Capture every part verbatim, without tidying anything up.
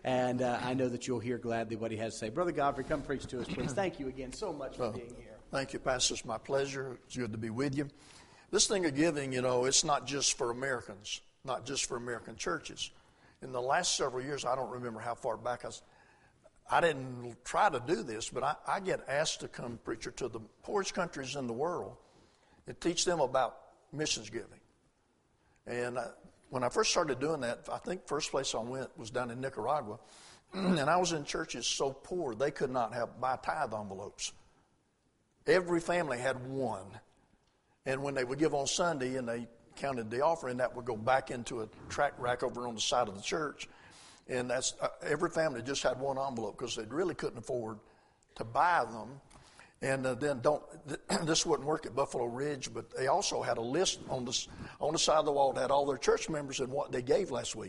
and uh, I know that you'll hear gladly what he has to say. Brother Godfrey, come preach to us, please. Thank you again so much for Well, being here. Thank you, Pastor. It's my pleasure. It's good to be with you. This thing of giving, you know, it's not just for Americans, not just for American churches. In the last several years, I don't remember how far back I was, I didn't try to do this, but I, I get asked to come preacher to the poorest countries in the world and teach them about missions giving. And I, when I first started doing that, I think first place I went was down in Nicaragua, and I was in churches so poor they could not have buy tithe envelopes. Every family had one. And when they would give on Sunday and they counted the offering, that would go back into a track rack over on the side of the church. And that's uh, every family just had one envelope because they really couldn't afford to buy them. And uh, then don't this wouldn't work at Buffalo Ridge, but they also had a list on the on the side of the wall that had all their church members and what they gave last week.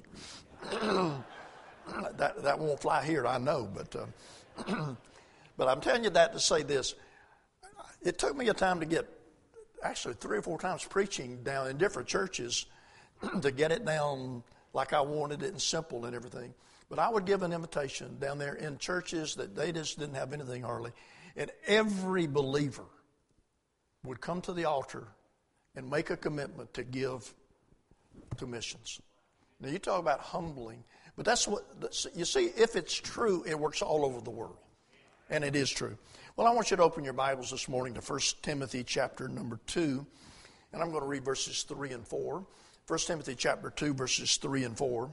that that won't fly here, I know, but uh, but I'm telling you that to say this: it took me a time to get. Actually three or four times preaching down in different churches to get it down like I wanted it and simple and everything. But I would give an invitation down there in churches that they just didn't have anything hardly. And every believer would come to the altar and make a commitment to give to missions. Now you talk about humbling, but that's what, you see, if it's true, it works all over the world. And it is true. Well, I want you to open your Bibles this morning to First Timothy chapter number two, and I'm going to read verses three and four. First Timothy chapter two, verses three and four.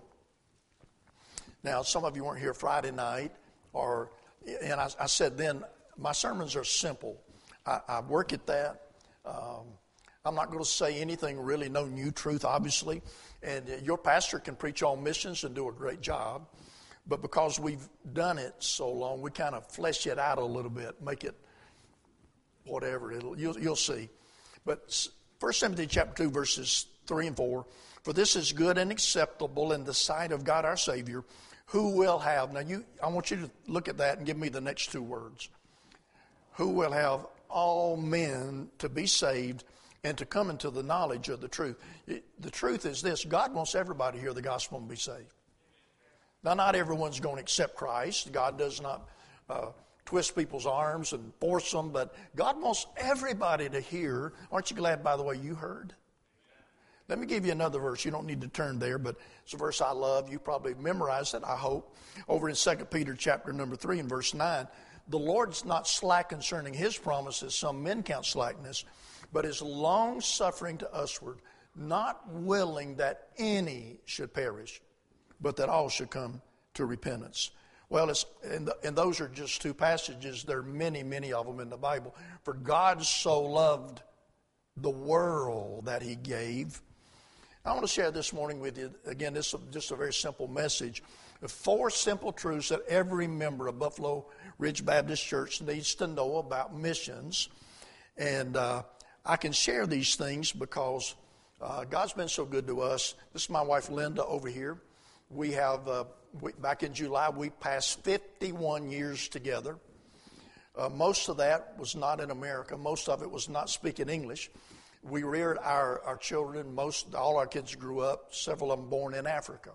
Now, some of you weren't here Friday night, or and I, I said then, my sermons are simple. I, I work at that. Um, I'm not going to say anything really, no new truth, obviously. And your pastor can preach on missions and do a great job. But because we've done it so long, we kind of flesh it out a little bit, make it whatever. It'll, you'll, you'll see. But First Timothy chapter two, verses three and four, for this is good and acceptable in the sight of God our Savior, who will have, now you, I want you to look at that and give me the next two words, who will have all men to be saved and to come into the knowledge of the truth. The truth is this: God wants everybody to hear the gospel and be saved. Now, not everyone's going to accept Christ. God does not uh, twist people's arms and force them, but God wants everybody to hear. Aren't you glad, by the way, you heard? Let me give you another verse. You don't need to turn there, but it's a verse I love. You probably memorized it, I hope. Over in Second Peter chapter number three and verse nine, the Lord's not slack concerning his promises, some men count slackness, but is long-suffering to usward, not willing that any should perish, but that all should come to repentance. Well, it's, and, the, and those are just two passages. There are many, many of them in the Bible. For God so loved the world that he gave. I want to share this morning with you, again, this is just a very simple message. Four simple truths that every member of Buffalo Ridge Baptist Church needs to know about missions. And uh, I can share these things because uh, God's been so good to us. This is my wife, Linda, over here. We have, uh, we, back in July, we passed fifty-one years together. Uh, most of that was not in America. Most of it was not speaking English. We reared our, our children. Most, all our kids grew up, several of them born in Africa.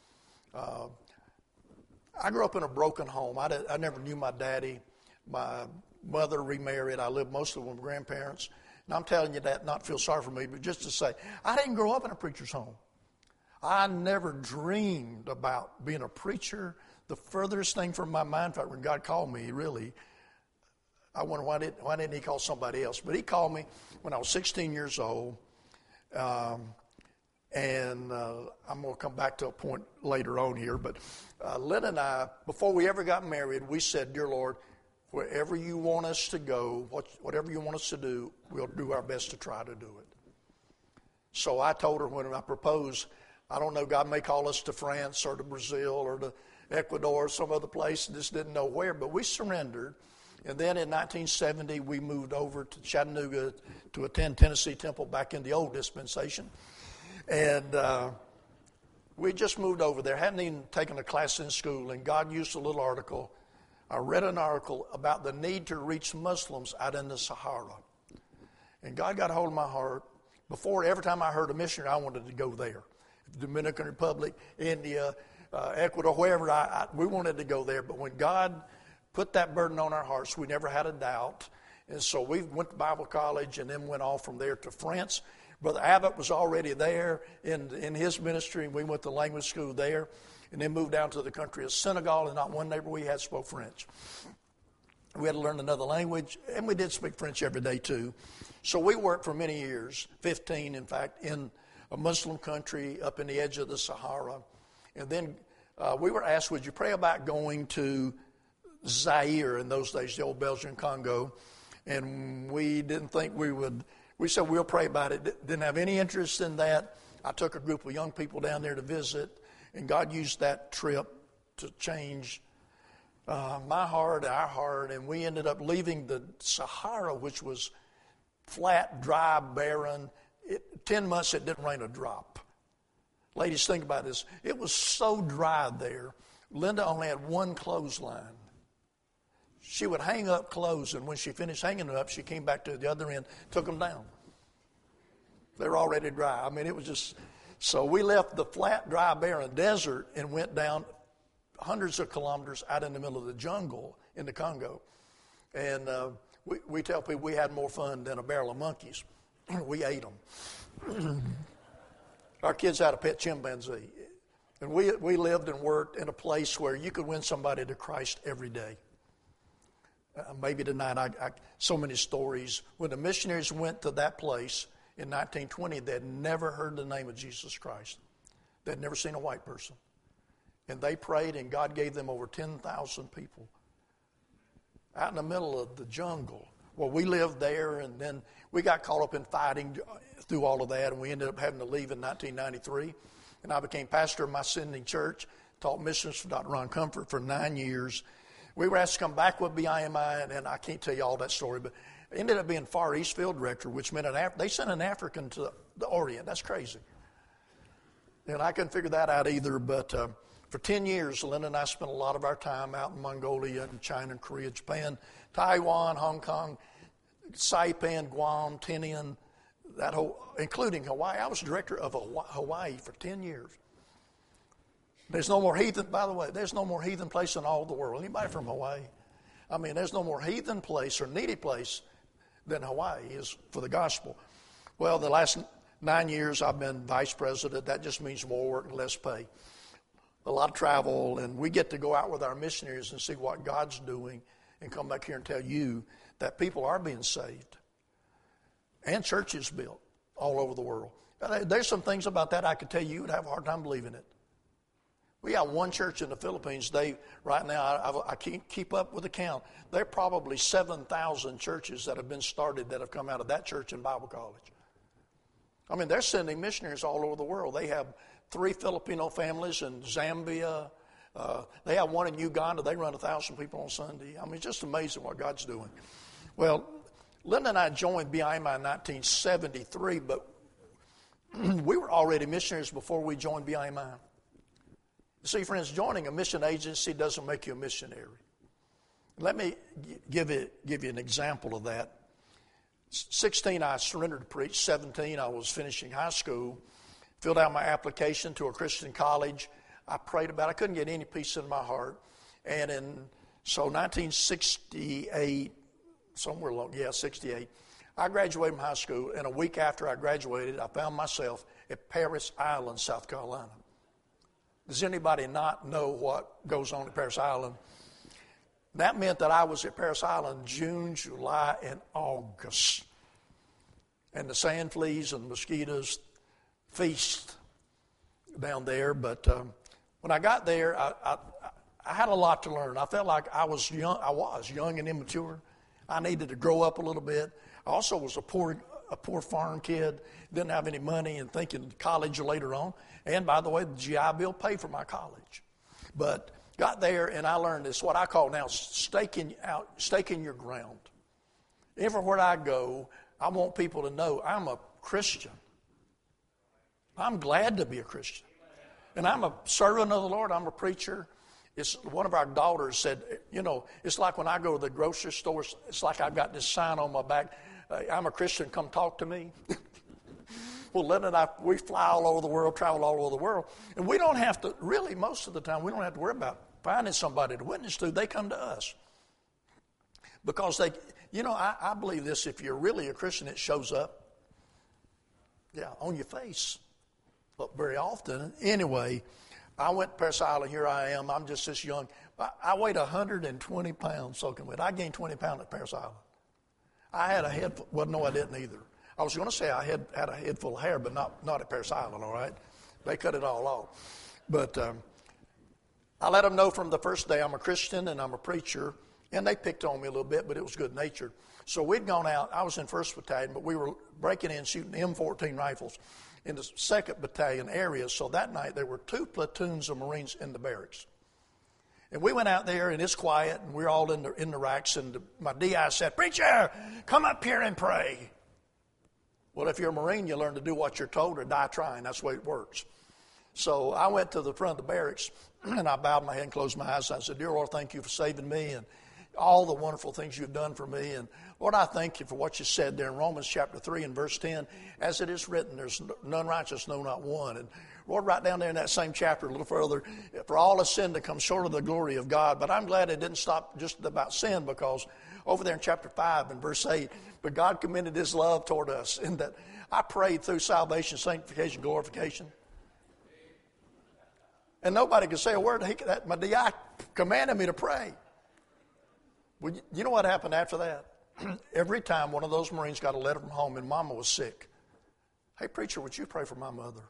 Uh, I grew up in a broken home. I, did, I never knew my daddy. My mother remarried. I lived mostly with my grandparents. And I'm telling you that not to feel sorry for me, but just to say, I didn't grow up in a preacher's home. I never dreamed about being a preacher. The furthest thing from my mind, in fact, when God called me, really, I wonder why, did, why didn't he call somebody else? But he called me when I was sixteen years old. Um, and uh, I'm going to come back to a point later on here. But uh, Lynn and I, before we ever got married, we said, Dear Lord, wherever you want us to go, what, whatever you want us to do, we'll do our best to try to do it. So I told her when I proposed, I don't know, God may call us to France or to Brazil or to Ecuador or some other place, just didn't know where, but we surrendered. And then in nineteen seventy, we moved over to Chattanooga to attend Tennessee Temple back in the old dispensation. And uh, we just moved over there, hadn't even taken a class in school, and God used a little article. I read an article about the need to reach Muslims out in the Sahara. And God got a hold of my heart. Before, every time I heard a missionary, I wanted to go there. Dominican Republic, India, uh, Ecuador, wherever. I, I, we wanted to go there, but when God put that burden on our hearts, we never had a doubt. And so we went to Bible college and then went off from there to France. Brother Abbott was already there in, in his ministry, and we went to language school there, and then moved down to the country of Senegal, and not one neighbor we had spoke French. We had to learn another language, and we did speak French every day too. So we worked for many years, fifteen in fact, in a Muslim country up in the edge of the Sahara. And then uh, we were asked, would you pray about going to Zaire in those days, the old Belgian Congo? And we didn't think we would. We said, we'll pray about it. Didn't have any interest in that. I took a group of young people down there to visit, and God used that trip to change uh, my heart, our heart, and we ended up leaving the Sahara, which was flat, dry, barren. It, ten months it didn't rain a drop. Ladies, think about this. It was so dry there. Linda only had one clothesline. She would hang up clothes, and when she finished hanging them up, she came back to the other end, took them down. They were already dry. I mean, it was just... So we left the flat, dry, barren desert and went down hundreds of kilometers out in the middle of the jungle in the Congo. And uh, we, we tell people we had more fun than a barrel of monkeys. We ate them. Our kids had a pet chimpanzee. And we, we lived and worked in a place where you could win somebody to Christ every day. Uh, maybe tonight, I, I, so many stories. When the missionaries went to that place in nineteen twenty, they'd never heard the name of Jesus Christ. They'd never seen a white person. And they prayed, and God gave them over ten thousand people out in the middle of the jungle. Well, we lived there, and then we got caught up in fighting through all of that, and we ended up having to leave in nineteen ninety-three. And I became pastor of my sending church, taught missions for Doctor Ron Comfort for nine years. We were asked to come back with B I M I, and, and I can't tell you all that story, but I ended up being Far East field director, which meant an Af- they sent an African to the Orient. That's crazy. And I couldn't figure that out either, but uh, for ten years, Linda and I spent a lot of our time out in Mongolia and China and Korea, Japan, Taiwan, Hong Kong, Saipan, Guam, Tinian, that whole, including Hawaii. I was director of Hawaii for ten years. There's no more heathen, by the way, there's no more heathen place in all the world. Anybody from Hawaii? I mean, there's no more heathen place or needy place than Hawaii is for the gospel. Well, the last nine years I've been vice president. That just means more work and less pay. A lot of travel, and we get to go out with our missionaries and see what God's doing and come back here and tell you that people are being saved and churches built all over the world. There's some things about that I could tell you you would have a hard time believing it. We got one church in the Philippines. They right now, I, I can't keep up with the count. There are probably seven thousand churches that have been started that have come out of that church and Bible college. I mean, they're sending missionaries all over the world. They have three Filipino families in Zambia. Uh, they have one in Uganda. They run a thousand people on Sunday. I mean, it's just amazing what God's doing. Well, Linda and I joined B I M I in nineteen seventy-three, but we were already missionaries before we joined B I M I. See, friends, joining a mission agency doesn't make you a missionary. Let me give you, give you an example of that. sixteen, I surrendered to preach. seventeen, I was finishing high school. Filled out my application to a Christian college. I prayed about it. I couldn't get any peace in my heart. And in, so nineteen sixty-eight, somewhere along, yeah, sixty-eight, I graduated from high school. And a week after I graduated, I found myself at Parris Island, South Carolina. Does anybody not know what goes on at Parris Island? That meant that I was at Parris Island June, July, and August. And the sand fleas and mosquitoes feast down there. But um, when I got there, I, I, I had a lot to learn. I felt like I was young. I was young and immature. I needed to grow up a little bit. I also was a poor a poor farm kid, didn't have any money, and thinking college later on. And by the way, the G I Bill paid for my college. But got there, and I learned this, what I call now staking out, staking your ground. Everywhere I go, I want people to know I'm a Christian. I'm glad to be a Christian. And I'm a servant of the Lord. I'm a preacher. It's, one of our daughters said, you know, it's like when I go to the grocery store, it's like I've got this sign on my back, I'm a Christian, come talk to me. Well, Lynn and I, we fly all over the world, travel all over the world. And we don't have to, really, most of the time, we don't have to worry about finding somebody to witness to. They come to us. Because they, you know, I, I believe this, if you're really a Christian, it shows up, yeah, on your face. But very often. Anyway, I went to Parris Island. Here I am. I'm just this young. I, I weighed one hundred twenty pounds soaking wet. I gained twenty pounds at Parris Island. I had a head, well, no, I didn't either. I was going to say I had, had a head full of hair, but not, not at Parris Island, all right? They cut it all off. But um, I let them know from the first day I'm a Christian and I'm a preacher, and they picked on me a little bit, but it was good-natured. So we'd gone out. I was in first Battalion, but we were breaking in, shooting M fourteen rifles in the second Battalion area. So that night there were two platoons of Marines in the barracks. And we went out there, and it's quiet, and we're all in the, in the racks, and the, my D I said, "Preacher, come up here and pray." Well, if you're a Marine, you learn to do what you're told or die trying. That's the way it works. So I went to the front of the barracks, and I bowed my head and closed my eyes. And I said, "Dear Lord, thank you for saving me and all the wonderful things you've done for me. And Lord, I thank you for what you said there in Romans chapter three and verse ten. As it is written, there's none righteous, no, not one." And Lord, right down there in that same chapter a little further, for all has sinned to come short of the glory of God. But I'm glad it didn't stop just about sin, because over there in chapter five and verse eight, but God commended his love toward us in that I prayed through salvation, sanctification, glorification. And nobody could say a word. He, that, my D I commanded me to pray. Well, you know what happened after that? Every time one of those Marines got a letter from home and Mama was sick, "Hey, preacher, would you pray for my mother?"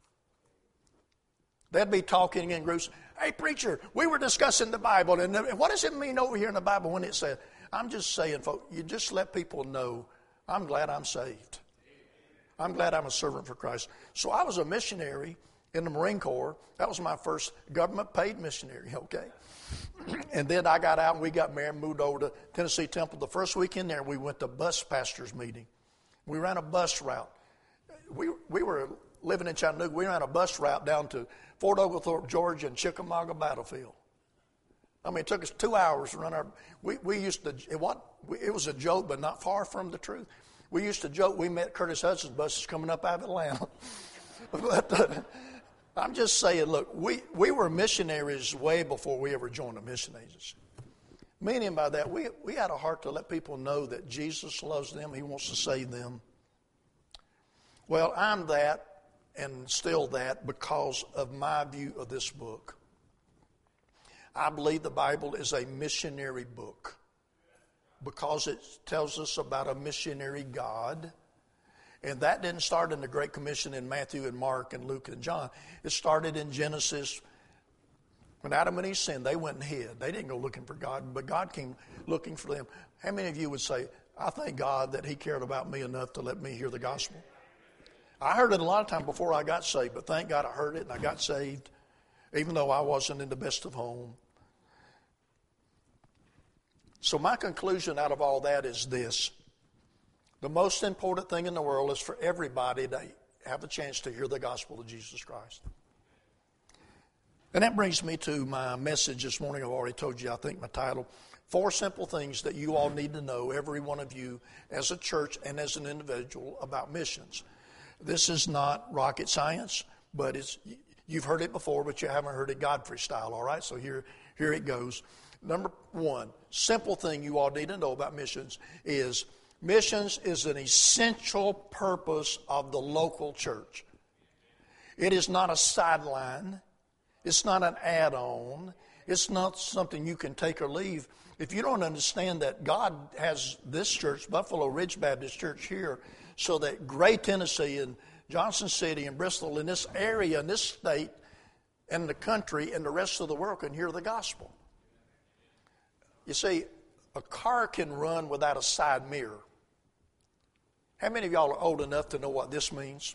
They'd be talking in groups. "Hey, preacher, we were discussing the Bible, and what does it mean over here in the Bible when it said?" I'm just saying, folks, you just let people know, I'm glad I'm saved. I'm glad I'm a servant for Christ. So I was a missionary in the Marine Corps. That was my first government-paid missionary, okay? And then I got out and we got married and moved over to Tennessee Temple. The first week in there, we went to bus pastors meeting. We ran a bus route. We we were living in Chattanooga. We ran a bus route down to Fort Oglethorpe, Georgia, and Chickamauga Battlefield. I mean, it took us two hours to run our. We we used to it what it was a joke, but not far from the truth. We used to joke we met Curtis Hudson's buses coming up out of Atlanta. But uh, I'm just saying, look, we, we were missionaries way before we ever joined a mission agency. Meaning by that, we, we had a heart to let people know that Jesus loves them. He wants to save them. Well, I'm that and still that because of my view of this book. I believe the Bible is a missionary book because it tells us about a missionary God. And that didn't start in the Great Commission in Matthew and Mark and Luke and John. It started in Genesis. When Adam and Eve sinned, they went and hid. They didn't go looking for God, but God came looking for them. How many of you would say, "I thank God that he cared about me enough to let me hear the gospel"? I heard it a lot of times before I got saved, but thank God I heard it and I got saved, even though I wasn't in the best of home. So my conclusion out of all that is this. The most important thing in the world is for everybody to have a chance to hear the gospel of Jesus Christ. And that brings me to my message this morning. I've already told you, I think, my title. Four simple things that you all need to know, every one of you, as a church and as an individual, about missions. This is not rocket science, but it's you've heard it before, but you haven't heard it Godfrey style, all right? So here, here it goes. Number one, simple thing you all need to know about missions is missions is an essential purpose of the local church. It is not a sideline. It's not an add-on. It's not something you can take or leave. If you don't understand that God has this church, Buffalo Ridge Baptist Church here, so that Gray, Tennessee, and Johnson City, and Bristol, in this area, in this state, and the country, and the rest of the world can hear the gospel. You see, a car can run without a side mirror. How many of y'all are old enough to know what this means?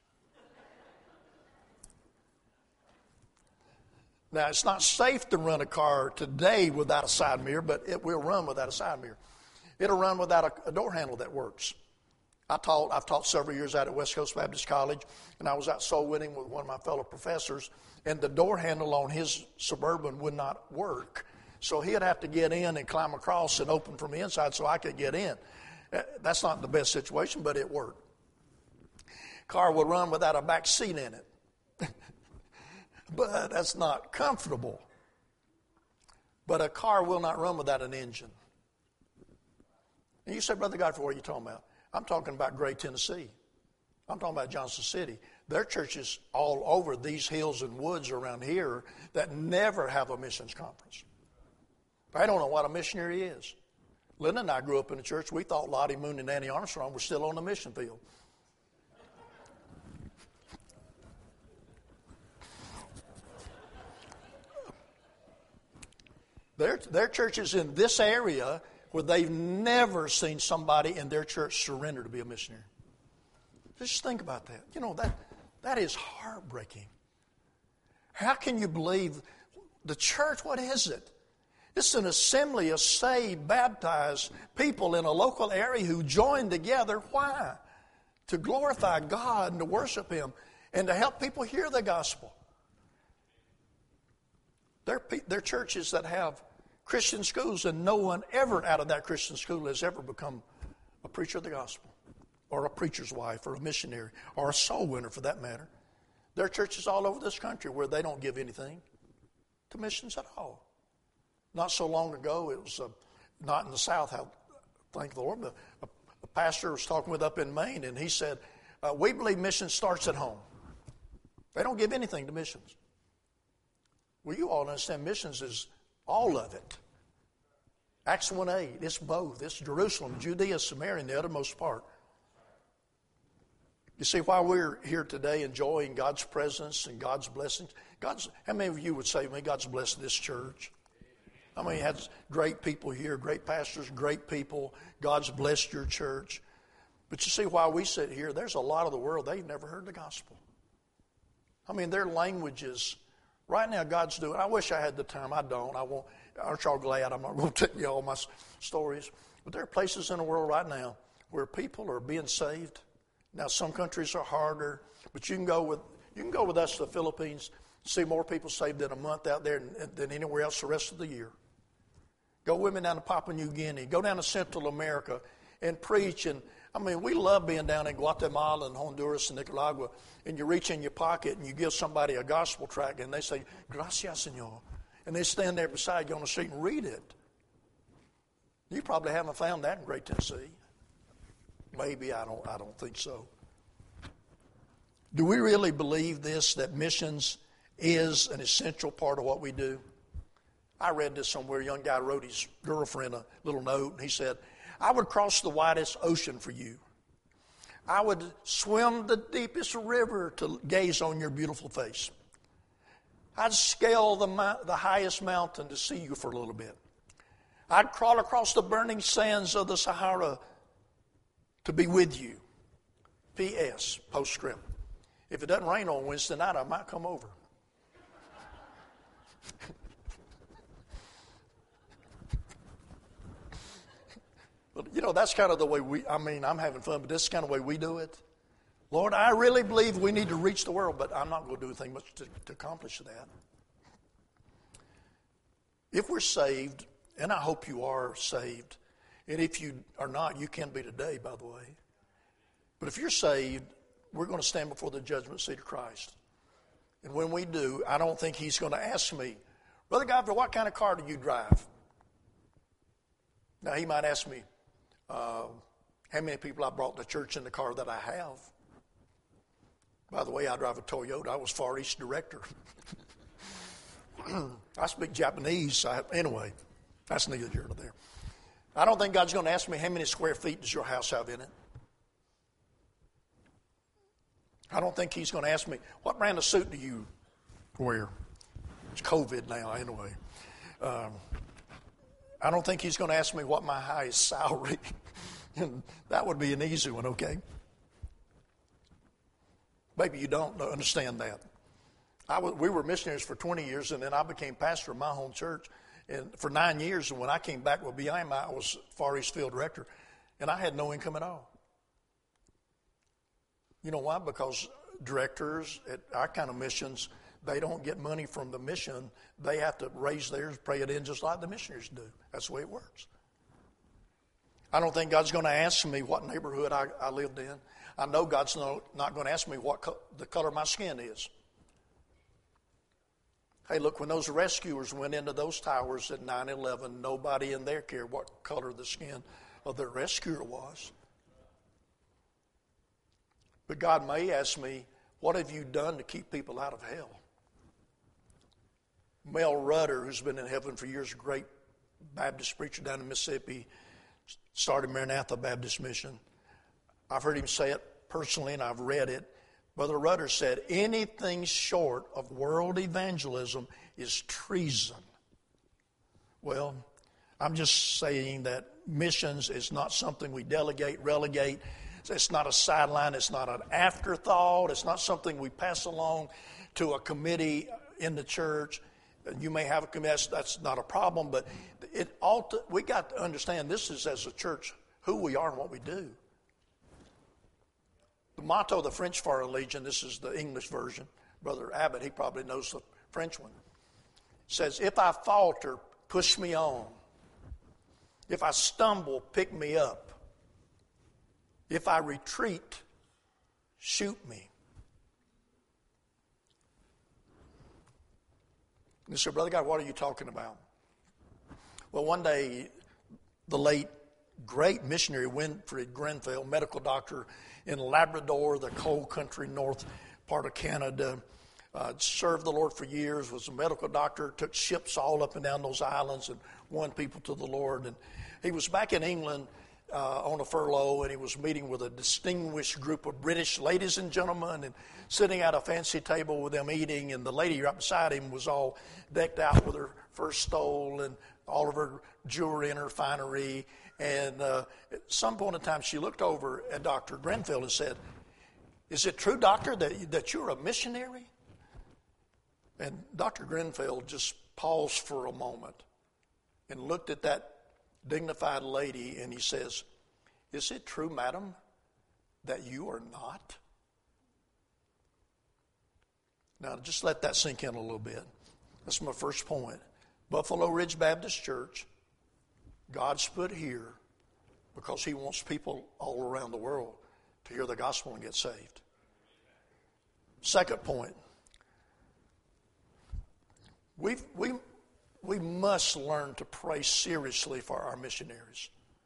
Now, it's not safe to run a car today without a side mirror, but it will run without a side mirror. It'll run without a, a door handle that works. I taught, I've taught several years out at West Coast Baptist College, and I was out soul winning with one of my fellow professors, and the door handle on his Suburban would not work. So he'd have to get in and climb across and open from the inside so I could get in. That's not the best situation, but it worked. car will run without a back seat in it. But that's not comfortable. But a car will not run without an engine. And you say, Brother Godfrey, what are you talking about? I'm talking about Gray, Tennessee. I'm talking about Johnson City. There are churches all over these hills and woods around here that never have a missions conference. I don't know what a missionary is. Linda and I grew up in a church. We thought Lottie Moon and Annie Armstrong were still on the mission field. There, there are churches in this area where they've never seen somebody in their church surrender to be a missionary. Just think about that. You know, that that is heartbreaking. How can you believe the church, what is it? It's an assembly of saved, baptized people in a local area who join together. Why? To glorify God and to worship Him and to help people hear the gospel. There are churches that have Christian schools, and no one ever out of that Christian school has ever become a preacher of the gospel or a preacher's wife or a missionary or a soul winner for that matter. There are churches all over this country where they don't give anything to missions at all. Not so long ago, it was uh, not in the South, how, thank the Lord, but a, a pastor was talking with up in Maine, and he said, uh, we believe mission starts at home. They don't give anything to missions. Well, you all understand missions is all of it. Acts one eight, it's both. It's Jerusalem, Judea, Samaria, and the uttermost part. You see, why we're here today enjoying God's presence and God's blessings, God's, how many of you would say, man, God's blessed this church? I mean, it has great people here, great pastors, great people. God's blessed your church. But you see, while we sit here, there's a lot of the world, they've never heard the gospel. I mean, their languages, right now God's doing, I wish I had the time, I don't, I won't, aren't y'all glad I'm not going to tell you all my stories. But there are places in the world right now where people are being saved. Now, some countries are harder, but you can go with you can go with us to the Philippines, see more people saved in a month out there than, than anywhere else the rest of the year. Go with me down to Papua New Guinea. Go down to Central America and preach. And I mean, we love being down in Guatemala and Honduras and Nicaragua. And you reach in your pocket and you give somebody a gospel tract and they say, "Gracias, Señor." And they stand there beside you on the street and read it. You probably haven't found that in Great Tennessee. Maybe, I don't I don't think so. Do we really believe this, that missions is an essential part of what we do? I read this somewhere. A young guy wrote his girlfriend a little note, and he said, I would cross the widest ocean for you. I would swim the deepest river to gaze on your beautiful face. I'd scale the, the highest mountain to see you for a little bit. I'd crawl across the burning sands of the Sahara to be with you. P S. Postscript. If it doesn't rain on Wednesday night, I might come over. But, you know, that's kind of the way we, I mean, I'm having fun, but this is kind of the way we do it. Lord, I really believe we need to reach the world, but I'm not going to do anything much to, to accomplish that. If we're saved, and I hope you are saved, and if you are not, you can be today, by the way. But if you're saved, we're going to stand before the judgment seat of Christ. And when we do, I don't think He's going to ask me, Brother Godfrey, what kind of car do you drive? Now, He might ask me, uh, how many people I brought to church in the car that I have. By the way, I drive a Toyota. I was Far East director. I speak Japanese. I, anyway, that's neither here nor there. I don't think God's going to ask me how many square feet does your house have in it. I don't think He's going to ask me, what brand of suit do you wear? It's COVID now, anyway. Um, I don't think He's going to ask me what my highest salary. And that would be an easy one, okay? Maybe you don't understand that. I was, we were missionaries for twenty years, and then I became pastor of my home church and for nine years. And when I came back with B I M, I was Far East Field Director, and I had no income at all. You know why? Because directors at our kind of missions, they don't get money from the mission. They have to raise theirs, pray it in just like the missionaries do. That's the way it works. I don't think God's going to ask me what neighborhood I, I lived in. I know God's no, not going to ask me what co- the color of my skin is. Hey, look, when those rescuers went into those towers at nine eleven, nobody in there cared what color the skin of the rescuer was. But God may ask me, what have you done to keep people out of hell? Mel Rudder, who's been in heaven for years, a great Baptist preacher down in Mississippi, started Maranatha Baptist Mission. I've heard him say it personally, and I've read it. Brother Rudder said, anything short of world evangelism is treason. Well, I'm just saying that missions is not something we delegate, relegate. It's not a sideline. It's not an afterthought. It's not something we pass along to a committee in the church. You may have a committee. That's, that's not a problem, but it ought to, we got to understand this is, as a church, who we are and what we do. The motto of the French Foreign Legion, this is the English version. Brother Abbott, he probably knows the French one, says, if I falter, push me on. If I stumble, pick me up. If I retreat, shoot me. And he said, Brother God, what are you talking about? Well, one day, the late, great missionary Winfred Grenfell, medical doctor in Labrador, the cold country north part of Canada, uh, served the Lord for years, was a medical doctor, took ships all up and down those islands and won people to the Lord. And he was back in England uh, on a furlough, and he was meeting with a distinguished group of British ladies and gentlemen and sitting at a fancy table with them eating, and the lady right beside him was all decked out with her first stole and all of her jewelry and her finery. And uh, at some point in time, she looked over at Doctor Grenfell and said, is it true, doctor, that, that you're a missionary? And Doctor Grenfell just paused for a moment and looked at that dignified lady, and he says, is it true, madam, that you are not? Now, just let that sink in a little bit. That's my first point. Buffalo Ridge Baptist Church, God's put here because he wants people all around the world to hear the gospel and get saved. Second point, we we we must learn to pray seriously for our missionaries.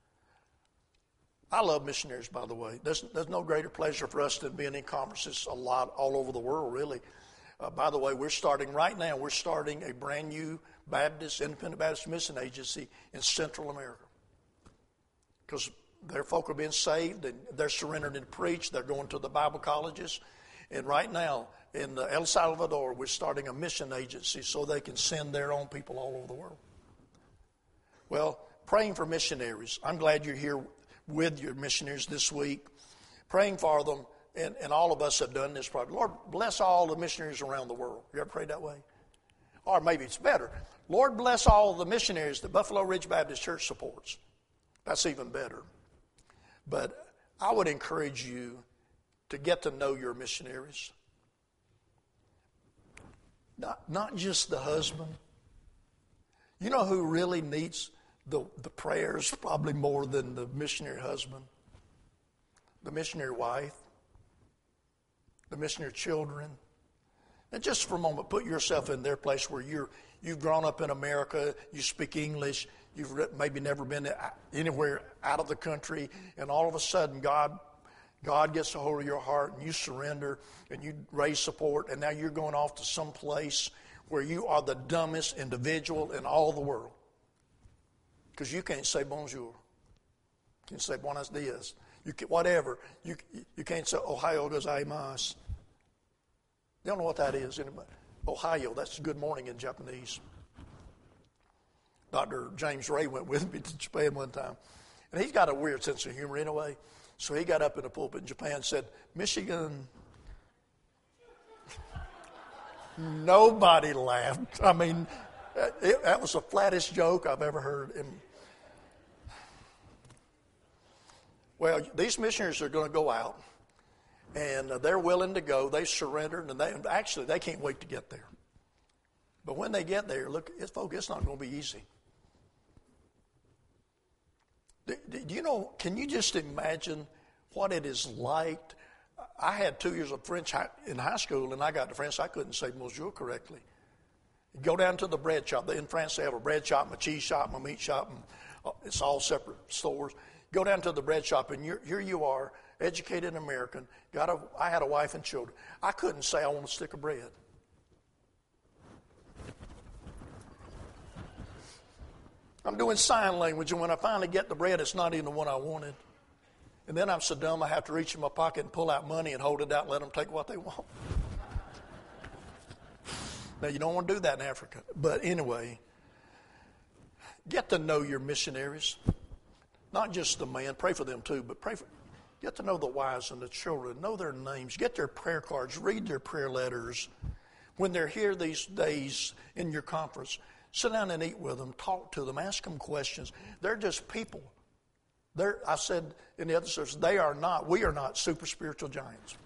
I love missionaries, by the way. There's, there's no greater pleasure for us than being in conferences a lot all over the world, really. Uh, by the way, we're starting right now, we're starting a brand new Baptist, Independent Baptist Mission Agency in Central America. Because their folk are being saved, and they're surrendering to preach, they're going to the Bible colleges. And right now, in El Salvador, we're starting a mission agency so they can send their own people all over the world. Well, praying for missionaries. I'm glad you're here with your missionaries this week. Praying for them, and, and all of us have done this probably. Lord, bless all the missionaries around the world. You ever prayed that way? Or maybe it's better. Lord, bless all the missionaries that Buffalo Ridge Baptist Church supports. That's even better. But I would encourage you to get to know your missionaries. Not, not just the husband. You know who really needs the, the prayers probably more than the missionary husband? The missionary wife. The missionary children. And just for a moment, put yourself in their place where you're, you've grown up in America, you speak English, you've maybe never been anywhere out of the country, and all of a sudden God God gets a hold of your heart, and you surrender, and you raise support, and now you're going off to some place where you are the dumbest individual in all the world. Because you can't say bonjour. You can't say buenos dias. You can, whatever. You, you can't say Ohio gozaimasu. You don't know what that is, anybody? Ohio, that's good morning in Japanese. Doctor James Ray went with me to Japan one time. And he's got a weird sense of humor anyway. So he got up in the pulpit in Japan and said, Michigan. Nobody laughed. I mean, it, that was the flattest joke I've ever heard. And, well, these missionaries are going to go out, and they're willing to go. They surrendered, and they actually they can't wait to get there. But when they get there, look, it's, folks, it's not going to be easy. Do, do you know, can you just imagine what it is like? I had two years of French high, in high school, and I got to France. I couldn't say bonjour correctly. Go down to the bread shop. In France, they have a bread shop, a cheese shop, a meat shop, and it's all separate stores. Go down to the bread shop, and you're, here you are, educated American. Got a, I had a wife and children. I couldn't say I want a stick of bread. I'm doing sign language, and when I finally get the bread, it's not even the one I wanted. And then I'm so dumb I have to reach in my pocket and pull out money and hold it out and let them take what they want. Now, you don't want to do that in Africa. But anyway, get to know your missionaries. Not just the man, pray for them too, but pray for, get to know the wives and the children, know their names, get their prayer cards, read their prayer letters. When they're here these days in your conference, sit down and eat with them, talk to them, ask them questions. They're just people. They're, I said in the other service, they are not, we are not super spiritual giants.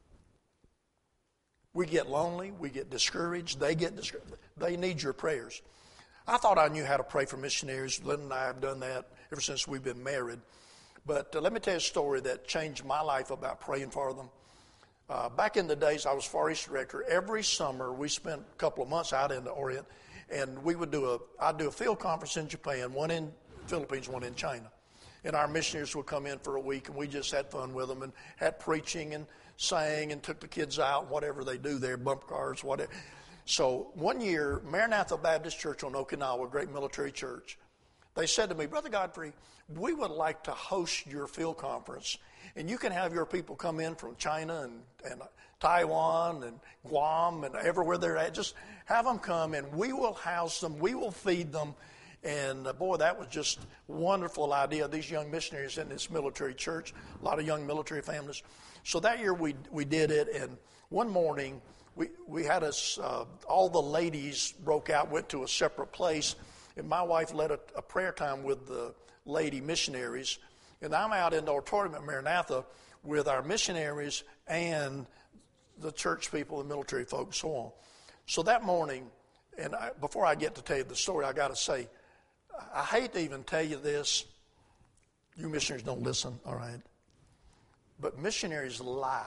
We get lonely, we get discouraged, they get discouraged. They need your prayers. I thought I knew how to pray for missionaries. Lynn and I have done that ever since we've been married. But uh, let me tell you a story that changed my life about praying for them. Uh, back in the days, I was Far East director. Every summer, we spent a couple of months out in the Orient, and we would do a, I'd do a field conference in Japan, one in the Philippines, one in China. And our missionaries would come in for a week, and we just had fun with them and had preaching and sang and took the kids out, whatever they do there, bump cars, whatever. So one year, Maranatha Baptist Church on Okinawa, a great military church, they said to me, Brother Godfrey, we would like to host your field conference, and you can have your people come in from China and, and Taiwan and Guam and everywhere they're at. Just have them come, and we will house them, we will feed them. And uh, boy, that was just a wonderful idea. These young missionaries in this military church, a lot of young military families. So that year we we did it, and one morning we we had us uh, all the ladies broke out, went to a separate place, and my wife led a, a prayer time with the lady missionaries, and I'm out in the auditorium at Maranatha with our missionaries and the church people, the military folks, so on. So that morning, and I, before I get to tell you the story, I got to say, I hate to even tell you this. You missionaries don't listen, all right? But missionaries lie.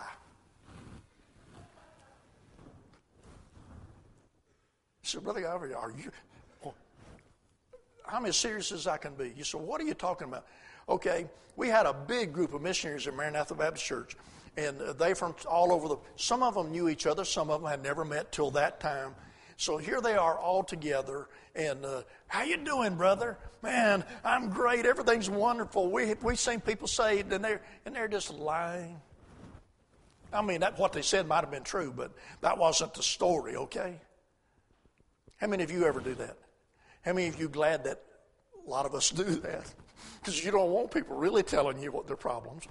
You said, Brother Godfrey, are you? Well, I'm as serious as I can be. You said, what are you talking about? Okay, we had a big group of missionaries at Maranatha Baptist Church, and they from all over the, some of them knew each other, some of them had never met till that time. So here they are all together, and uh, how you doing, brother? Man, I'm great. Everything's wonderful. We we seen people saved, and they're and they're just lying. I mean, that what they said might have been true, but that wasn't the story. Okay. How many of you ever do that? How many of you glad that a lot of us do that? Because you don't want people really telling you what their problems.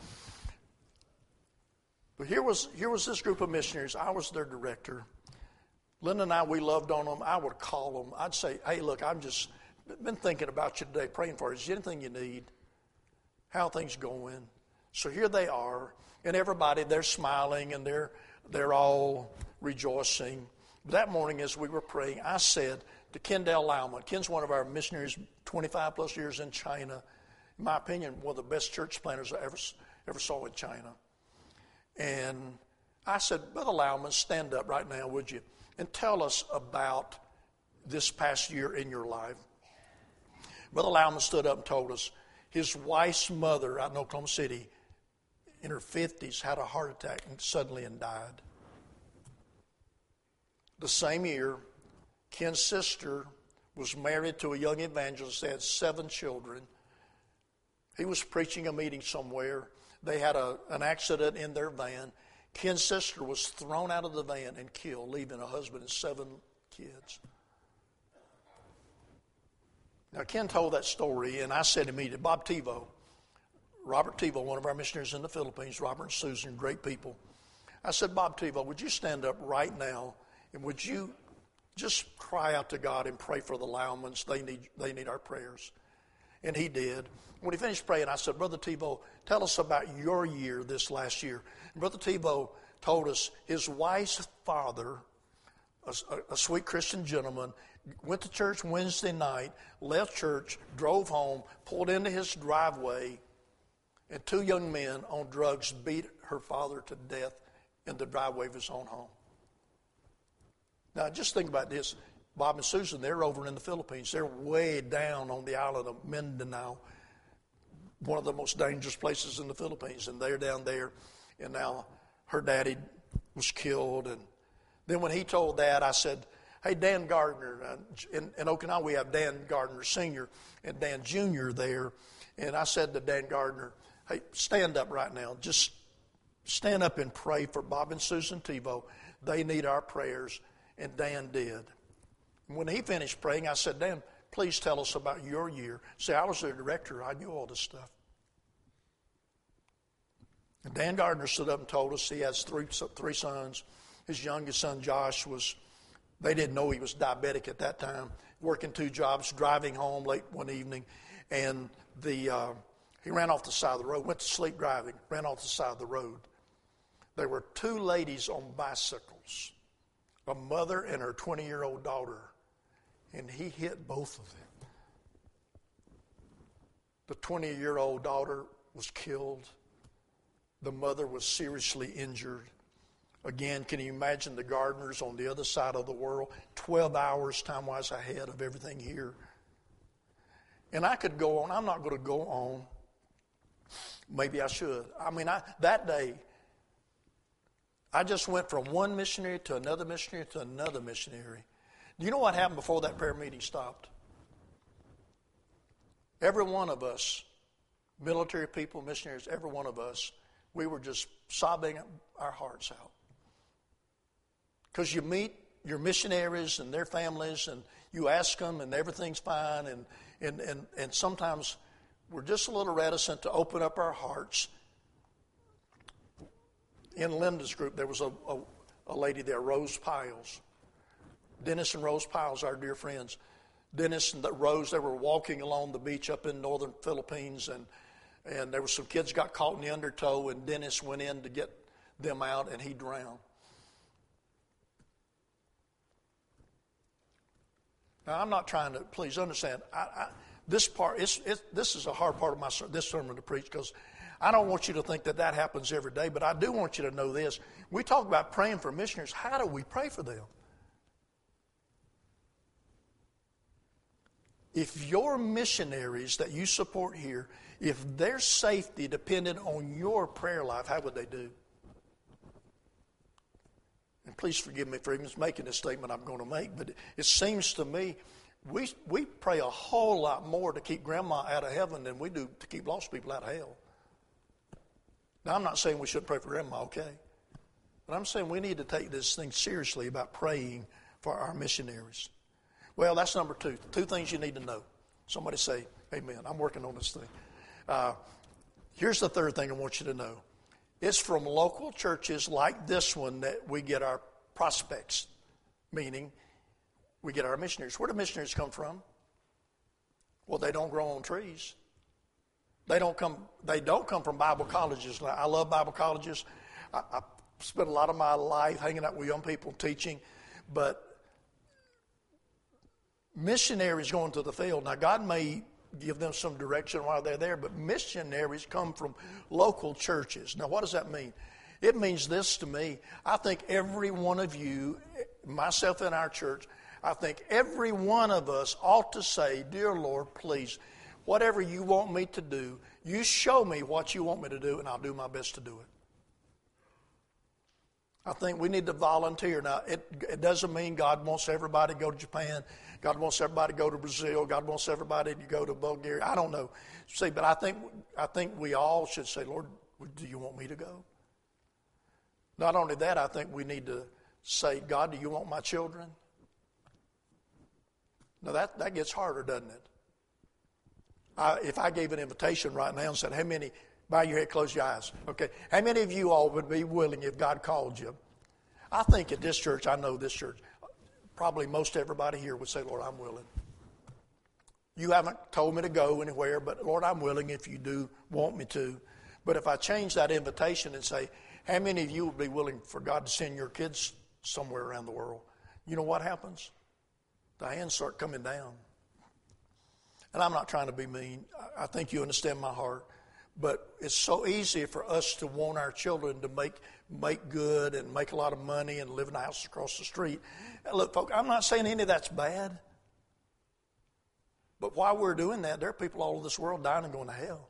But here was here was this group of missionaries. I was their director. Linda and I, we loved on them. I would call them. I'd say, hey, look, I've just been thinking about you today, praying for you. Is there anything you need? How are things going? So here they are, and everybody, they're smiling, and they're they're all rejoicing. But that morning as we were praying, I said to Kendall Lauman, Ken's one of our missionaries, twenty-five plus years in China. In my opinion, one of the best church planters I ever, ever saw in China. And I said, Brother Lauman, stand up right now, would you? And tell us about this past year in your life. Brother Lauman stood up and told us his wife's mother out in Oklahoma City in her fifties had a heart attack and suddenly and died. The same year, Ken's sister was married to a young evangelist. They had seven children. He was preaching a meeting somewhere. They had a, an accident in their van. Ken's sister was thrown out of the van and killed, leaving a husband and seven kids. Now, Ken told that story, and I said immediately, Bob Tevo, Robert Tevo, one of our missionaries in the Philippines, Robert and Susan, great people. I said, Bob Tevo, would you stand up right now, and would you just cry out to God and pray for the Laumans? They need, they need our prayers. And he did. When he finished praying, I said, Brother Tevo, tell us about your year this last year. And Brother Tevo told us his wife's father, a, a sweet Christian gentleman, went to church Wednesday night, left church, drove home, pulled into his driveway, and two young men on drugs beat her father to death in the driveway of his own home. Now, just think about this. Bob and Susan, they're over in the Philippines. They're way down on the island of Mindanao, one of the most dangerous places in the Philippines, and they're down there, and now her daddy was killed. And then when he told that, I said, hey, Dan Gardner, uh, in, in Okinawa we have Dan Gardner Senior and Dan Junior there, and I said to Dan Gardner, hey, stand up right now. Just stand up and pray for Bob and Susan Tevo. They need our prayers, and Dan did. When he finished praying, I said, Dan, please tell us about your year. See, I was their director. I knew all this stuff. And Dan Gardner stood up and told us he has three, three sons. His youngest son, Josh, was, they didn't know he was diabetic at that time, working two jobs, driving home late one evening. And the uh, he ran off the side of the road, went to sleep driving, ran off the side of the road. There were two ladies on bicycles, a mother and her twenty-year-old daughter, and he hit both of them. The twenty-year-old daughter was killed. The mother was seriously injured. Again, can you imagine the Gardners on the other side of the world, twelve hours time-wise ahead of everything here? And I could go on. I'm not going to go on. Maybe I should. I mean, I, that day, I just went from one missionary to another missionary to another missionary. Do you know what happened before that prayer meeting stopped? Every one of us, military people, missionaries, every one of us, we were just sobbing our hearts out. Because you meet your missionaries and their families, and you ask them, and everything's fine, and, and, and, and sometimes we're just a little reticent to open up our hearts. In Linda's group, there was a, a, a lady there, Rose Piles. Dennis and Rose Piles, our dear friends. Dennis and Rose, they were walking along the beach up in northern Philippines, and, and there were some kids got caught in the undertow, and Dennis went in to get them out, and he drowned. Now, I'm not trying to, please understand, I, I, this part, it's, it's, this is a hard part of my this sermon to preach, because I don't want you to think that that happens every day, but I do want you to know this. We talk about praying for missionaries. How do we pray for them? If your missionaries that you support here, if their safety depended on your prayer life, how would they do? And please forgive me for even making this statement I'm going to make, but it seems to me we we pray a whole lot more to keep grandma out of heaven than we do to keep lost people out of hell. Now, I'm not saying we shouldn't pray for grandma, okay? But I'm saying we need to take this thing seriously about praying for our missionaries. Well, that's number two. Two things you need to know. Somebody say, amen. I'm working on this thing. Uh, here's the third thing I want you to know. It's from local churches like this one that we get our prospects, meaning we get our missionaries. Where do missionaries come from? Well, they don't grow on trees. They don't come. They don't come from Bible colleges. I love Bible colleges. I, I spent a lot of my life hanging out with young people, teaching, but missionaries going to the field. Now, God may give them some direction while they're there, but missionaries come from local churches. Now, what does that mean? It means this to me. I think every one of you, myself and our church, I think every one of us ought to say, dear Lord, please, whatever you want me to do, you show me what you want me to do, and I'll do my best to do it. I think we need to volunteer. Now, it, it doesn't mean God wants everybody to go to Japan. God wants everybody to go to Brazil. God wants everybody to go to Bulgaria. I don't know. See, but I think I think we all should say, Lord, do you want me to go? Not only that, I think we need to say, God, do you want my children? Now, that, that gets harder, doesn't it? I, if I gave an invitation right now and said, how many, bow your head, close your eyes. Okay, how many of you all would be willing if God called you? I think at this church, I know this church, probably most everybody here would say, Lord, I'm willing. You haven't told me to go anywhere, but Lord, I'm willing if you do want me to. But if I change that invitation and say, how many of you would be willing for God to send your kids somewhere around the world? You know what happens? the hands start coming down. And I'm not trying to be mean. I think you understand my heart. But it's so easy for us to want our children to make make good and make a lot of money and live in a house across the street. And look, folks, I'm not saying any of that's bad. But while we're doing that, there are people all over this world dying and going to hell.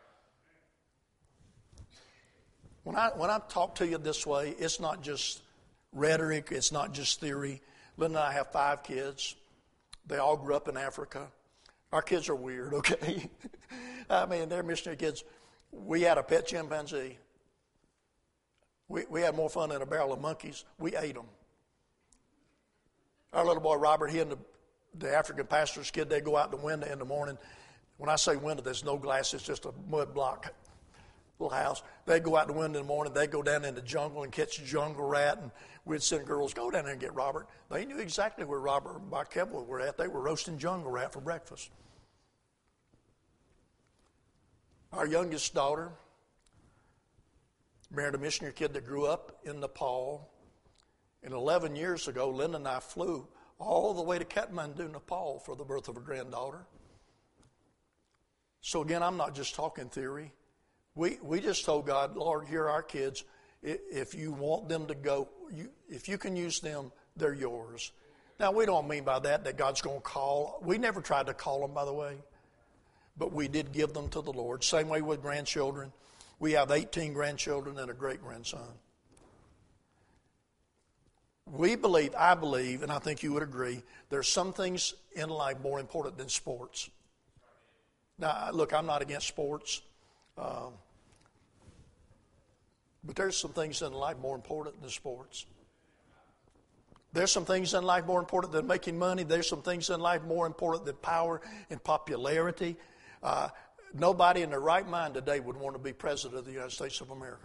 When I when I talk to you this way, it's not just rhetoric. It's not just theory. Linda and I have five kids. They all grew up in Africa. Our kids are weird, okay? I mean, they're missionary kids. We had a pet chimpanzee. We we had more fun than a barrel of monkeys. We ate them. Our little boy Robert, he and the, the African pastor's kid, they go out the window in the morning. When I say window, there's no glass. It's just a mud block little house. They go out the window in the morning. They go down in the jungle and catch a jungle rat. And we'd send girls, go down there and get Robert. They knew exactly where Robert and Bob Kevler were at. They were roasting jungle rat for breakfast. Our youngest daughter married a missionary kid that grew up in Nepal. And eleven years ago, Linda and I flew all the way to Kathmandu, Nepal for the birth of a granddaughter. So again, I'm not just talking theory. We we just told God, Lord, here are our kids. If you want them to go, you, if you can use them, they're yours. Now, we don't mean by that that God's going to call. We never tried to call them, by the way. But we did give them to the Lord. Same way with grandchildren. We have eighteen grandchildren and a great-grandson. We believe, I believe, and I think you would agree, there's some things in life more important than sports. Now, look, I'm not against sports. Um, but there's some things in life more important than sports. There's some things in life more important than making money. There's some things in life more important than power and popularity. Uh, nobody in their right mind today would want to be president of the United States of America.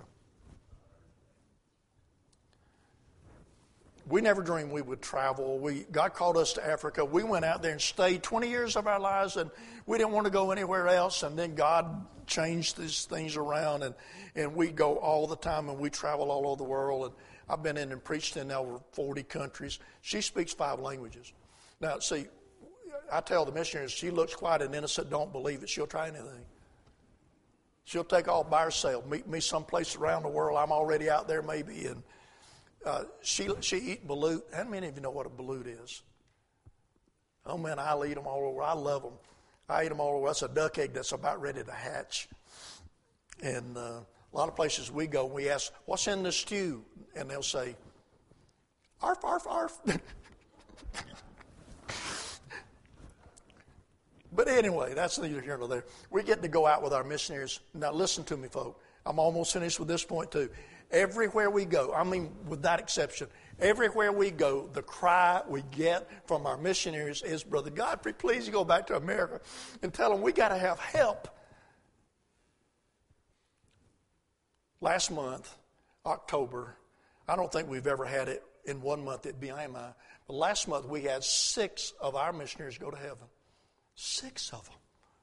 We never dreamed we would travel. We, God called us to Africa. We went out there and stayed twenty years of our lives, and we didn't want to go anywhere else. And then God changed these things around, and, and we go all the time, and we travel all over the world. And I've been in and preached in over forty countries. She speaks five languages. Now, see, I tell the missionaries, she looks quiet and innocent, don't believe it. She'll try anything. She'll take off by herself, meet me someplace around the world. I'm already out there maybe, and Uh, she she eat balut. How many of you know what a balut is? Oh, man, I'll eat them all over. I love them. I eat them all over. That's a duck egg that's about ready to hatch. And uh, a lot of places we go, we ask, what's in the stew? And they'll say, arf, arf, arf. But anyway, that's neither here nor there. We get to go out with our missionaries. Now, listen to me, folk. I'm almost finished with this point, too. Everywhere we go, I mean, with that exception, everywhere we go, the cry we get from our missionaries is, Brother Godfrey, please go back to America and tell them we got to have help. Last month, October, I don't think we've ever had it in one month at B I M I, but last month we had six of our missionaries go to heaven. Six of them.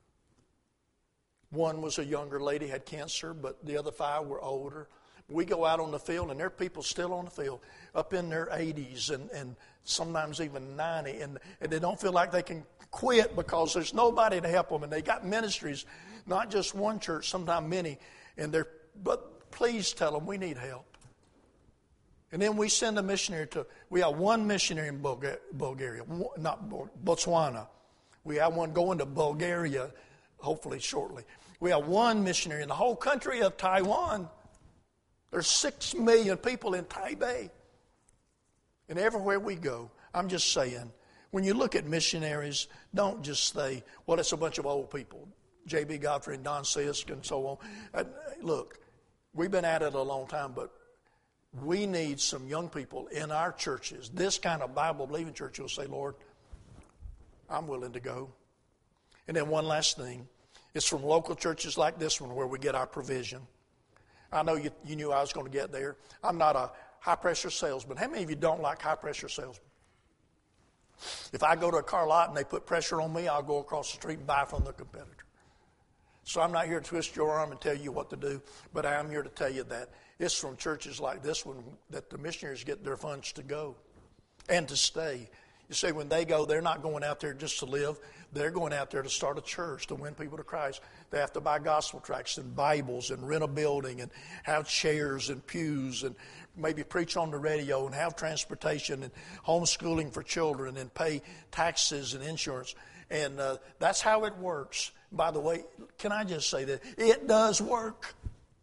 One was a younger lady, had cancer, but the other five were older. We go out on the field, and there are people still on the field, up in their eighties and, and sometimes even ninety, and, and they don't feel like they can quit because there's nobody to help them. And they got ministries, not just one church, sometimes many, and they're, but please tell them we need help. And then we send a missionary to, we have one missionary in Bulga- Bulgaria, not Botswana. We have one going to Bulgaria, hopefully shortly. We have one missionary in the whole country of Taiwan. There's six million people in Taipei. And everywhere we go, I'm just saying, when you look at missionaries, don't just say, well, it's a bunch of old people. J B. Godfrey and Don Sisk and so on. And look, we've been at it a long time, but we need some young people in our churches, this kind of Bible-believing church, who will say, Lord, I'm willing to go. And then one last thing. It's from local churches like this one where we get our provision. I know you, you knew I was going to get there. I'm not a high-pressure salesman. How many of you don't like high-pressure salesmen? If I go to a car lot and they put pressure on me, I'll go across the street and buy from the competitor. So I'm not here to twist your arm and tell you what to do, but I am here to tell you that it's from churches like this one that the missionaries get their funds to go and to stay. You see, when they go, they're not going out there just to live. They're going out there to start a church, to win people to Christ. They have to buy gospel tracts and Bibles and rent a building and have chairs and pews and maybe preach on the radio and have transportation and homeschooling for children and pay taxes and insurance. And uh, that's how it works. By the way, can I just say that it does work?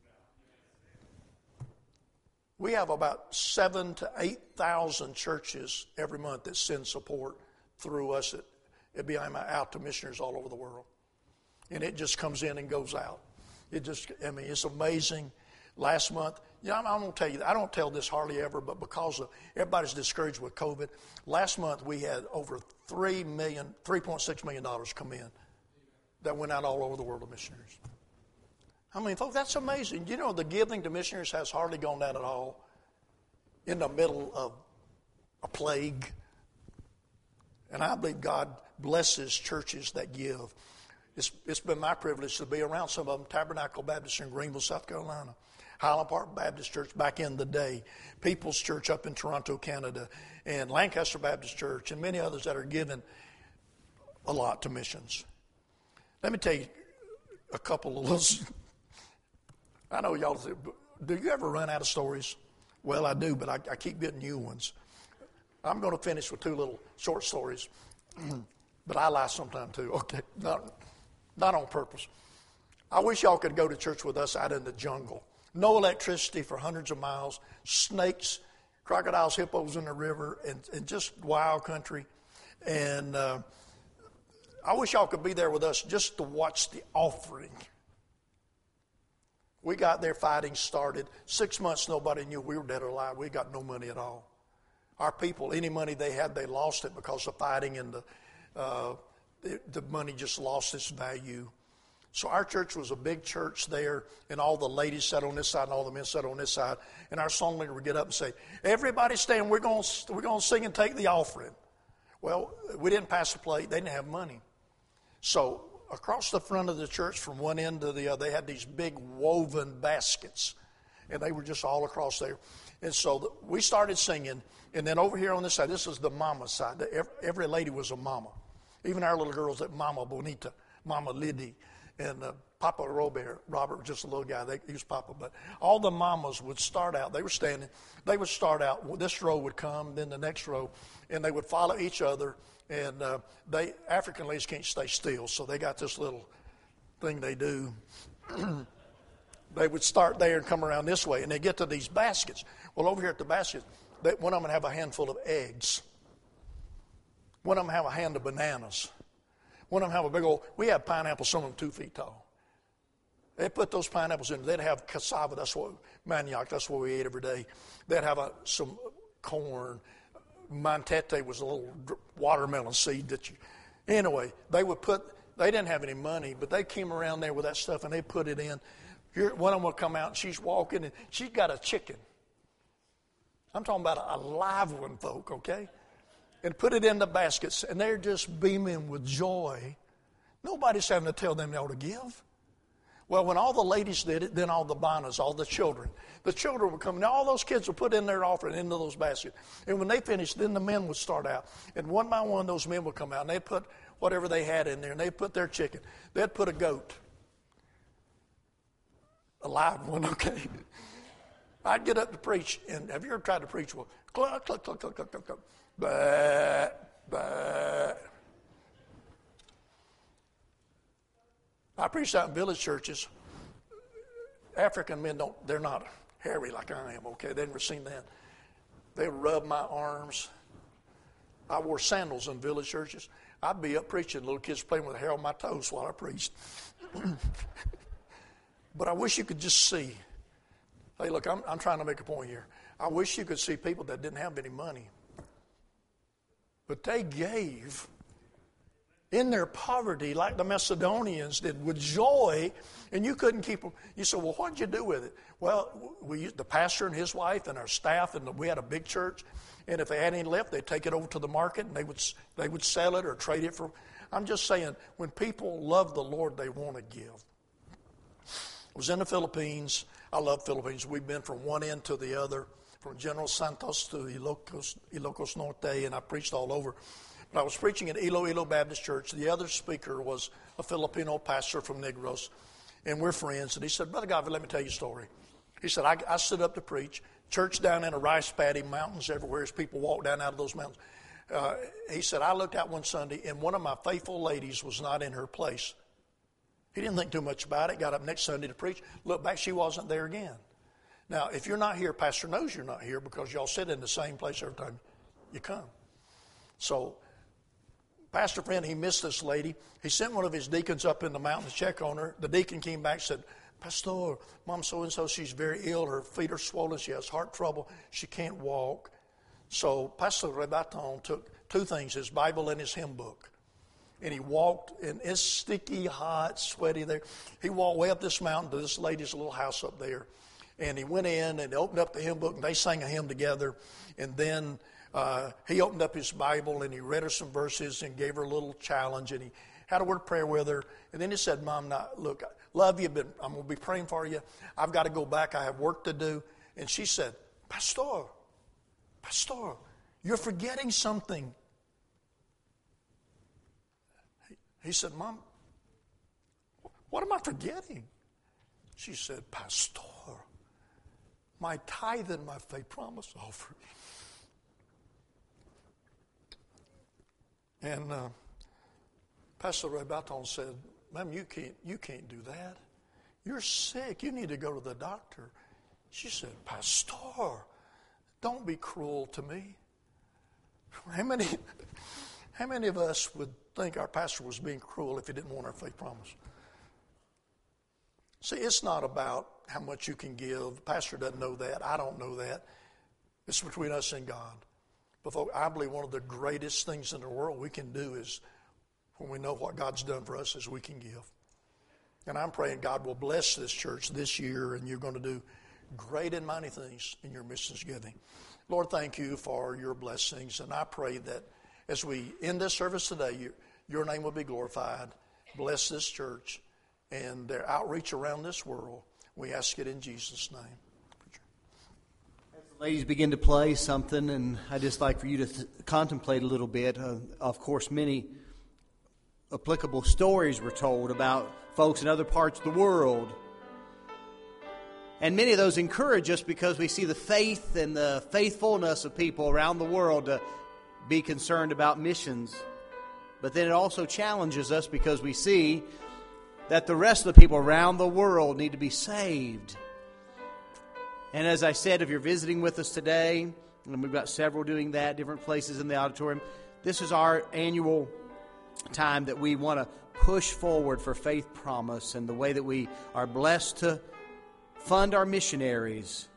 We have about seven to eight thousand churches every month that send support through us at, at B I M I out to missionaries all over the world, and it just comes in and goes out. It just, I mean, it's amazing. Last month, you know, I'm, I'm going to tell you, I don't tell this hardly ever, but because of everybody's discouraged with COVID, last month we had over three million, three point six million dollars come in that went out all over the world to missionaries. I mean, folks, that's amazing. You know, the giving to missionaries has hardly gone down at all in the middle of a plague. And I believe God blesses churches that give. It's, it's been my privilege to be around some of them. Tabernacle Baptist in Greenville, South Carolina. Highland Park Baptist Church back in the day. People's Church up in Toronto, Canada. And Lancaster Baptist Church and many others that are giving a lot to missions. Let me tell you a couple of little... I know y'all say, do you ever run out of stories? Well, I do, but I, I keep getting new ones. I'm going to finish with two little short stories, but I lie sometime too. Okay, not, not on purpose. I wish y'all could go to church with us out in the jungle. No electricity for hundreds of miles, snakes, crocodiles, hippos in the river, and, and just wild country. And uh, I wish y'all could be there with us just to watch the offering. We got there, fighting started. Six months, nobody knew we were dead or alive. We got no money at all. Our people, any money they had, they lost it because of fighting, and the, uh, the, the money just lost its value. So our church was a big church there, and all the ladies sat on this side and all the men sat on this side. And our song leader would get up and say, everybody stand, we're going we're going to sing and take the offering. Well, we didn't pass the plate. They didn't have money. So across the front of the church from one end to the other, they had these big woven baskets, and they were just all across there. And so the, we started singing, and then over here on this side, this is the mama side. Every, every lady was a mama. Even our little girls, that Mama Bonita, Mama Liddy, and uh, Papa Robert. Robert was just a little guy. They, he was Papa. But all the mamas would start out. They were standing. They would start out. This row would come, then the next row, and they would follow each other. And uh, they African ladies can't stay still, so they got this little thing they do. They would start there and come around this way, and they get to these baskets. Well, over here at the basket, they, one of them would have a handful of eggs. One of them have a hand of bananas. One of them have a big old, we have pineapples, some of them two feet tall. They put those pineapples in. They'd have cassava, that's what, manioc, that's what we ate every day. They'd have a, some corn. Mantete was a little watermelon seed that you, anyway, they would put, they didn't have any money, but they came around there with that stuff and they put it in. Here, one of them would come out and she's walking and she's got a chicken. I'm talking about a live one, folk, okay? And put it in the baskets, and they're just beaming with joy. Nobody's having to tell them they ought to give. Well, when all the ladies did it, then all the banas, all the children. The children would come, and all those kids would put in their offering into those baskets. And when they finished, then the men would start out. And one by one, those men would come out, and they'd put whatever they had in there, and they'd put their chicken. They'd put a goat. A live one, okay? I'd get up to preach, and have you ever tried to preach? Well, cluck, cluck, cluck, cluck, cluck, cluck, cluck. Bah, bah. I preached out in village churches. African men don't, they're not hairy like I am, okay? They've never seen that. They rub my arms. I wore sandals in village churches. I'd be up preaching, little kids playing with hair on my toes while I preached. But I wish you could just see. Hey, look, I'm, I'm trying to make a point here. I wish you could see people that didn't have any money. But they gave in their poverty like the Macedonians did with joy, and you couldn't keep them. You said, well, what did you do with it? Well, we used the pastor and his wife and our staff, and we had a big church, and if they had any left, they'd take it over to the market, and they would they would sell it or trade it for. I'm just saying, when people love the Lord, they want to give. I was in the Philippines. I love Philippines. We've been from one end to the other from General Santos to Ilocos, Ilocos Norte, and I preached all over. But I was preaching at Iloilo Baptist Church. The other speaker was a Filipino pastor from Negros, and we're friends. And he said, Brother Godfrey, let me tell you a story. He said, I, I stood up to preach. Church down in a rice paddy, mountains everywhere as people walk down out of those mountains. Uh, he said, I looked out one Sunday, and one of my faithful ladies was not in her place. He didn't think too much about it. Got up next Sunday to preach. Looked back, she wasn't there again. Now, if you're not here, Pastor knows you're not here because y'all sit in the same place every time you come. So, Pastor friend, he missed this lady. He sent one of his deacons up in the mountain to check on her. The deacon came back and said, Pastor, Mom so-and-so, she's very ill. Her feet are swollen. She has heart trouble. She can't walk. So Pastor Rebaton took two things, his Bible and his hymn book. And he walked, and it's sticky, hot, sweaty there. He walked way up this mountain to this lady's little house up there. And he went in and opened up the hymn book, and they sang a hymn together. And then uh, he opened up his Bible, and he read her some verses and gave her a little challenge. And he had a word of prayer with her. And then he said, Mom, now, look, I love you, but I'm going to be praying for you. I've got to go back. I have work to do. And she said, Pastor, Pastor, you're forgetting something. He said, Mom, what am I forgetting? She said, Pastor, my tithe and my faith promise offering. And uh, Pastor Ray Baton said, Ma'am, you can't, you can't do that. You're sick. You need to go to the doctor. She said, Pastor, don't be cruel to me. How many, how many of us would think our pastor was being cruel if he didn't want our faith promise? See, it's not about how much you can give. The pastor doesn't know that. I don't know that. It's between us and God. But folks, I believe one of the greatest things in the world we can do is when we know what God's done for us is we can give. And I'm praying God will bless this church this year, and you're going to do great and mighty things in your missions giving. Lord, thank you for your blessings, and I pray that as we end this service today, you, your name will be glorified. Bless this church and their outreach around this world. We ask it in Jesus' name. As the ladies begin to play something, and I'd just like for you to th- contemplate a little bit. Uh, of course, many applicable stories were told about folks in other parts of the world. And many of those encourage us because we see the faith and the faithfulness of people around the world to be concerned about missions. But then it also challenges us because we see that the rest of the people around the world need to be saved. And as I said, if you're visiting with us today, and we've got several doing that, different places in the auditorium, this is our annual time that we want to push forward for Faith Promise and the way that we are blessed to fund our missionaries.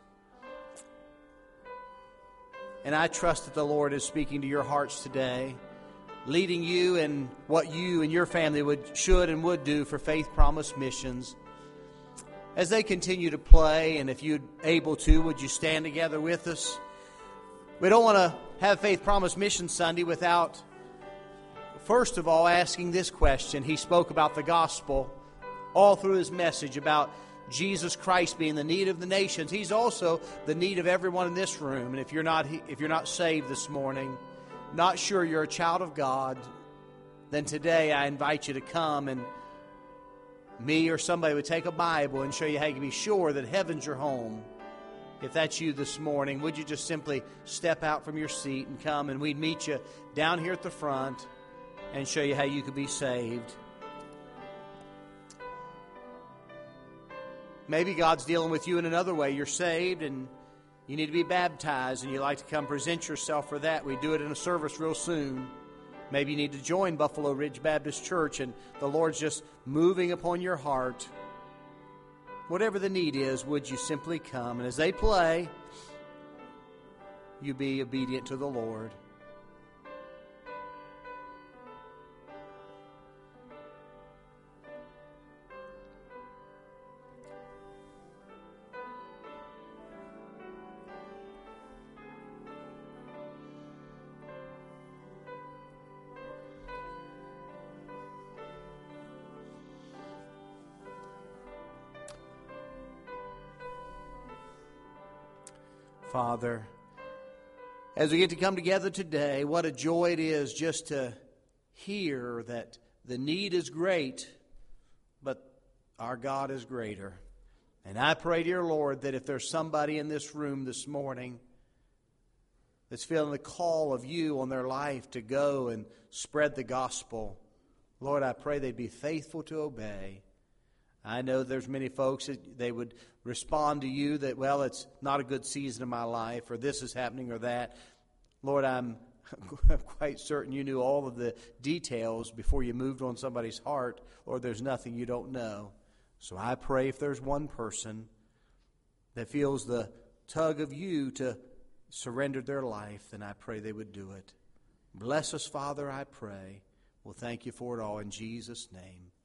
And I trust that the Lord is speaking to your hearts today, leading you in what you and your family would, should and would do for Faith Promise missions. As they continue to play, and if you're able to, would you stand together with us? We don't want to have Faith Promise Mission Sunday without, first of all, asking this question. He spoke about the gospel all through his message about Jesus Christ being the need of the nations. He's also the need of everyone in this room. And if you're not if you're not saved this morning, not sure you're a child of God, then today I invite you to come, and me or somebody would take a Bible and show you how you can be sure that heaven's your home. If that's you this morning, would you just simply step out from your seat and come, and we'd meet you down here at the front and show you how you could be saved. Maybe God's dealing with you in another way. You're saved and you need to be baptized, and you'd like to come present yourself for that. We do it in a service real soon. Maybe you need to join Buffalo Ridge Baptist Church, and the Lord's just moving upon your heart. Whatever the need is, would you simply come? And as they play, you be obedient to the Lord. Father, as we get to come together today, what a joy it is just to hear that the need is great, but our God is greater. And I pray, dear Lord, that if there's somebody in this room this morning that's feeling the call of you on their life to go and spread the gospel, Lord, I pray they'd be faithful to obey. I know there's many folks that they would respond to you that, well, it's not a good season of my life, or this is happening or that. Lord, I'm quite certain you knew all of the details before you moved on somebody's heart, or there's nothing you don't know. So I pray if there's one person that feels the tug of you to surrender their life, then I pray they would do it. Bless us, Father, I pray. We'll thank you for it all in Jesus' name.